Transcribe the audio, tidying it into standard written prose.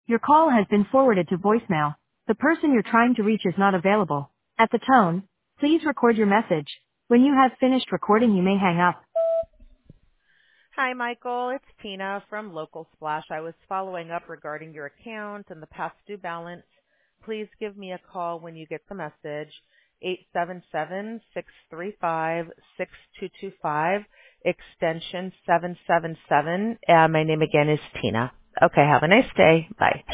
Your call has been forwarded to voicemail. The person you're trying to reach is not available. At the tone, please record your message. When you have finished recording, you may hang up. Hi, Michael. It's Tina from Local Splash. I was following up regarding your account and the past due balance. Please give me a call when you get the message. 877-635-6225, extension 777. My name again is Tina. Okay, have a nice day. Bye.